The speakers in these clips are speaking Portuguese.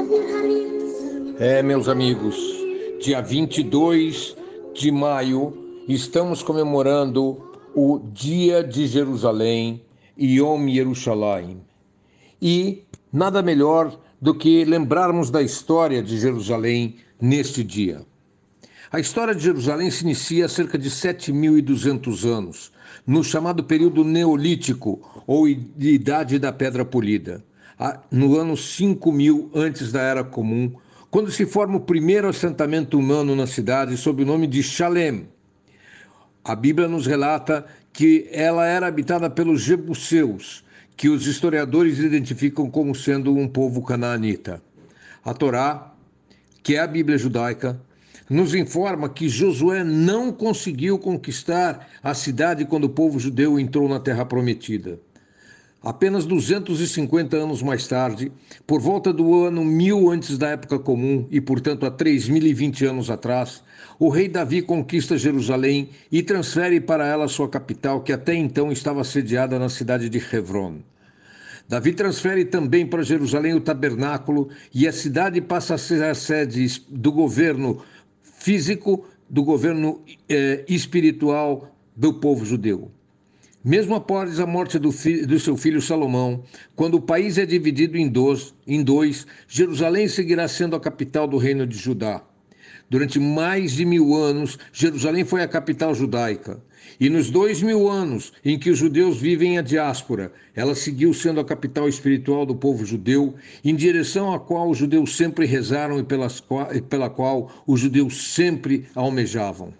Meus amigos, dia 22 de maio, estamos comemorando o Dia de Jerusalém, Yom Yerushalayim. E nada melhor do que lembrarmos da história de Jerusalém neste dia. A história de Jerusalém se inicia há cerca de 7.200 anos, no chamado período Neolítico, ou Idade da Pedra Polida, no ano 5.000 antes da Era Comum, quando se forma o primeiro assentamento humano na cidade sob o nome de Shalem. A Bíblia nos relata que ela era habitada pelos jebuseus, que os historiadores identificam como sendo um povo canaanita. A Torá, que é a Bíblia judaica, nos informa que Josué não conseguiu conquistar a cidade quando o povo judeu entrou na Terra Prometida. Apenas 250 anos mais tarde, por volta do ano 1000 antes da Época Comum e, portanto, há 3020 anos atrás, o rei Davi conquista Jerusalém e transfere para ela sua capital, que até então estava sediada na cidade de Hebron. Davi transfere também para Jerusalém o tabernáculo e a cidade passa a ser a sede do governo físico, do governo espiritual do povo judeu. Mesmo após a morte do seu filho Salomão, quando o país é dividido em dois, Jerusalém seguirá sendo a capital do reino de Judá. Durante mais de 1000 anos, Jerusalém foi a capital judaica. E nos 2000 anos em que os judeus vivem a diáspora, ela seguiu sendo a capital espiritual do povo judeu, em direção à qual os judeus sempre rezaram e pela qual os judeus sempre almejavam.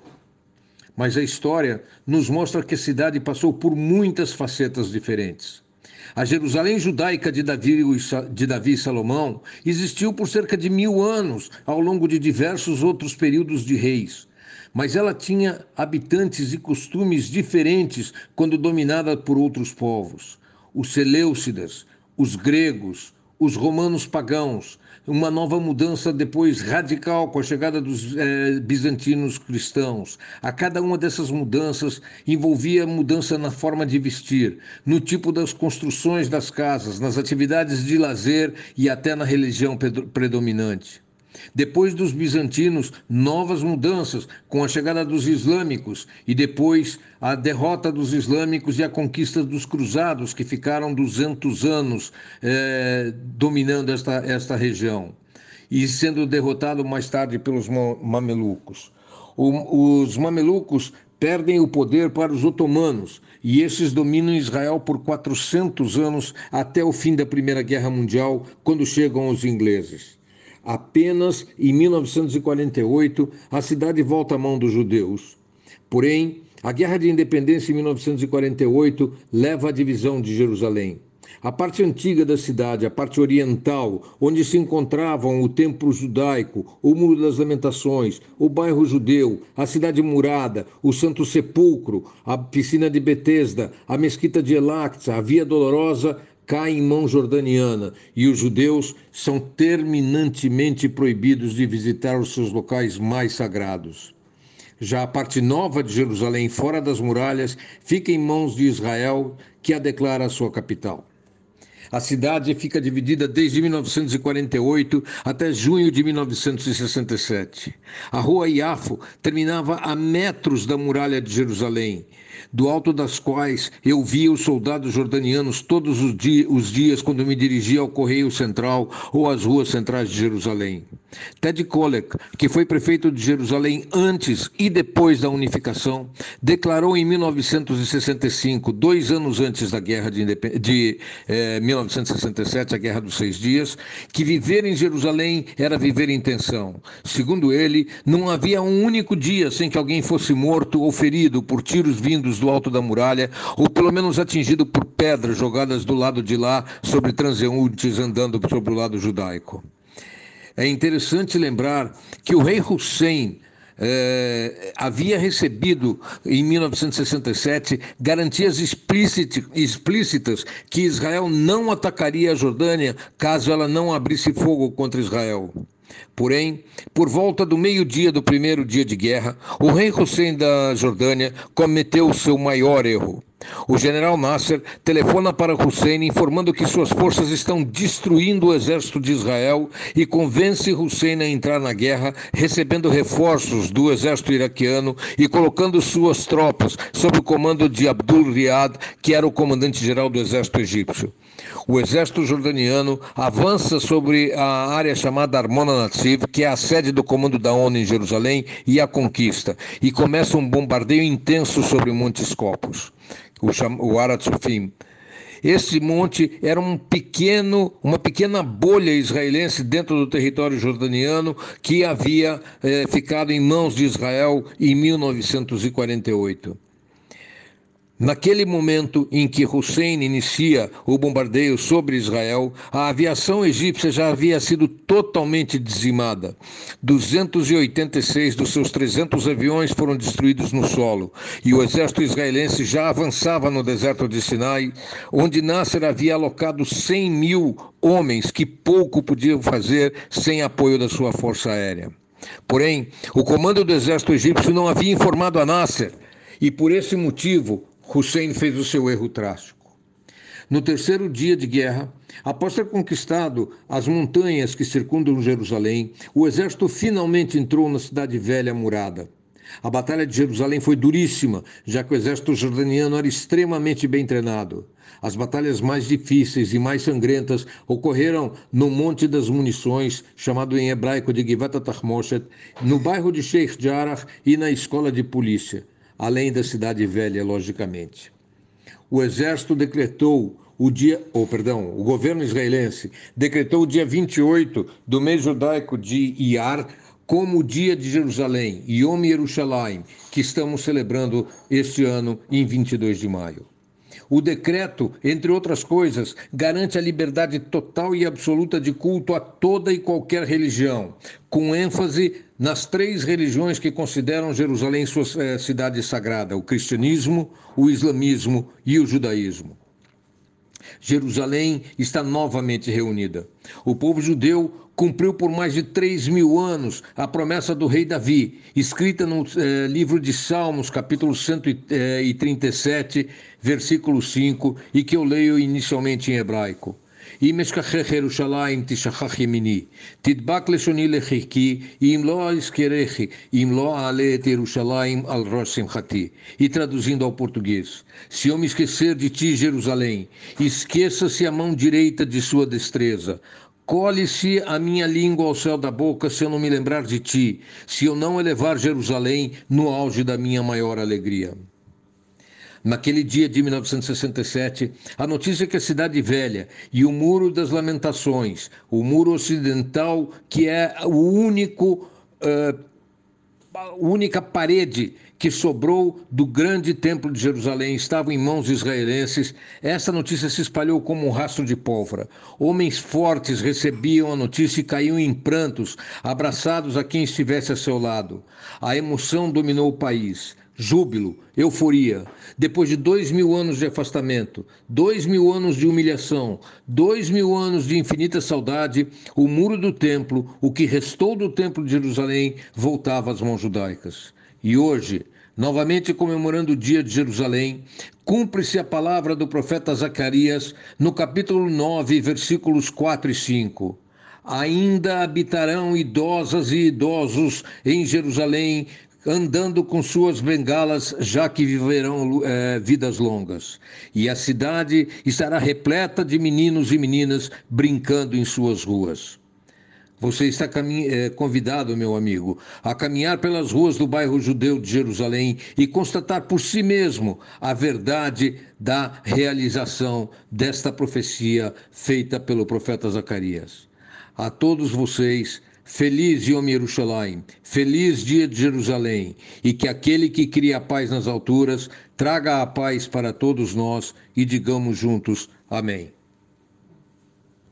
Mas a história nos mostra que a cidade passou por muitas facetas diferentes. A Jerusalém judaica de Davi e Salomão existiu por cerca de 1000 anos, ao longo de diversos outros períodos de reis. Mas ela tinha habitantes e costumes diferentes quando dominada por outros povos. Os seleucidas, os gregos, os romanos pagãos, uma nova mudança depois radical com a chegada dos bizantinos cristãos. A cada uma dessas mudanças envolvia mudança na forma de vestir, no tipo das construções das casas, nas atividades de lazer e até na religião predominante. Depois dos bizantinos, novas mudanças com a chegada dos islâmicos e depois a derrota dos islâmicos e a conquista dos cruzados, que ficaram 200 anos dominando esta região e sendo derrotado mais tarde pelos mamelucos. Os mamelucos perdem o poder para os otomanos e esses dominam Israel por 400 anos até o fim da Primeira Guerra Mundial, quando chegam os ingleses. Apenas em 1948, a cidade volta à mão dos judeus. Porém, a Guerra de Independência em 1948 leva à divisão de Jerusalém. A parte antiga da cidade, a parte oriental, onde se encontravam o templo judaico, o Muro das Lamentações, o bairro judeu, a cidade murada, o Santo Sepulcro, a piscina de Betesda, a mesquita de El-Aqsa, a Via Dolorosa, cai em mão jordaniana e os judeus são terminantemente proibidos de visitar os seus locais mais sagrados. Já a parte nova de Jerusalém, fora das muralhas, fica em mãos de Israel, que a declara a sua capital. A cidade fica dividida desde 1948 até junho de 1967. A rua Iafo terminava a metros da muralha de Jerusalém, do alto das quais eu via os soldados jordanianos todos os dias quando me dirigia ao Correio Central ou às ruas centrais de Jerusalém. Ted Kollek, que foi prefeito de Jerusalém antes e depois da unificação, declarou em 1965, 2 anos antes da Guerra de 1967, a Guerra dos 6 Dias, que viver em Jerusalém era viver em tensão. Segundo ele, não havia um único dia sem que alguém fosse morto ou ferido por tiros vindos do alto da muralha, ou pelo menos atingido por pedras jogadas do lado de lá sobre transeuntes andando sobre o lado judaico. É interessante lembrar que o rei Hussein havia recebido, em 1967, garantias explícitas que Israel não atacaria a Jordânia caso ela não abrisse fogo contra Israel. Porém, por volta do meio-dia do primeiro dia de guerra, o rei Hussein da Jordânia cometeu o seu maior erro. O general Nasser telefona para Hussein informando que suas forças estão destruindo o exército de Israel e convence Hussein a entrar na guerra, recebendo reforços do exército iraquiano e colocando suas tropas sob o comando de Abdul Riyad, que era o comandante-geral do exército egípcio. O exército jordaniano avança sobre a área chamada Armona Nativ, que é a sede do comando da ONU em Jerusalém, e a conquista, e começa um bombardeio intenso sobre o Monte Scopus, o Har HaTzofim. Esse monte era uma pequena bolha israelense dentro do território jordaniano que havia ficado em mãos de Israel em 1948. Naquele momento em que Hussein inicia o bombardeio sobre Israel, a aviação egípcia já havia sido totalmente dizimada. 286 dos seus 300 aviões foram destruídos no solo, e o exército israelense já avançava no deserto de Sinai, onde Nasser havia alocado 100 mil homens que pouco podiam fazer sem apoio da sua força aérea. Porém, o comando do exército egípcio não havia informado a Nasser, e por esse motivo, Hussein fez o seu erro trágico. No terceiro dia de guerra, após ter conquistado as montanhas que circundam Jerusalém, o exército finalmente entrou na cidade velha murada. A batalha de Jerusalém foi duríssima, já que o exército jordaniano era extremamente bem treinado. As batalhas mais difíceis e mais sangrentas ocorreram no Monte das Munições, chamado em hebraico de Givat HaTachmoshet, no bairro de Sheikh Jarrah e na escola de polícia, além da cidade velha, logicamente. O exército decretou o governo israelense decretou o dia 28 do mês judaico de Iyar como o dia de Jerusalém, Yom Yerushalayim, que estamos celebrando este ano em 22 de maio. O decreto, entre outras coisas, garante a liberdade total e absoluta de culto a toda e qualquer religião, com ênfase nas 3 religiões que consideram Jerusalém sua cidade sagrada: o cristianismo, o islamismo e o judaísmo. Jerusalém está novamente reunida. O povo judeu cumpriu por mais de 3.000 anos a promessa do rei Davi, escrita no livro de Salmos, capítulo 137, versículo 5, e que eu leio inicialmente em hebraico. אם אשכחך ירושלים תשכח ימיני, תדבק לשוני לחיקי, אם לא אזכרכי, אם לא אעלה את ירושלים על ראש שמחתי. E traduzindo ao português: se eu me esquecer de ti, Jerusalém, esqueça-se a mão direita de sua destreza. Colhe-se a minha língua ao céu da boca se eu não me lembrar de ti, se eu não elevar Jerusalém no auge da minha maior alegria. Naquele dia de 1967, a notícia que a Cidade Velha e o Muro das Lamentações, o Muro Ocidental, que é a única parede que sobrou do grande templo de Jerusalém, estavam em mãos israelenses, essa notícia se espalhou como um rastro de pólvora. Homens fortes recebiam a notícia e caíam em prantos, abraçados a quem estivesse a seu lado. A emoção dominou o país. Júbilo, euforia. Depois de 2.000 anos de afastamento, 2.000 anos de humilhação, 2.000 anos de infinita saudade, o muro do templo, o que restou do templo de Jerusalém, voltava às mãos judaicas. E hoje, novamente comemorando o dia de Jerusalém, cumpre-se a palavra do profeta Zacarias no capítulo 9, versículos 4 e 5. Ainda habitarão idosas e idosos em Jerusalém, andando com suas bengalas, já que viverão vidas longas. E a cidade estará repleta de meninos e meninas brincando em suas ruas. Você está convidado, meu amigo, a caminhar pelas ruas do bairro judeu de Jerusalém e constatar por si mesmo a verdade da realização desta profecia feita pelo profeta Zacarias. A todos vocês, feliz Yom Yerushalayim, feliz dia de Jerusalém, e que aquele que cria a paz nas alturas traga a paz para todos nós e digamos juntos amém.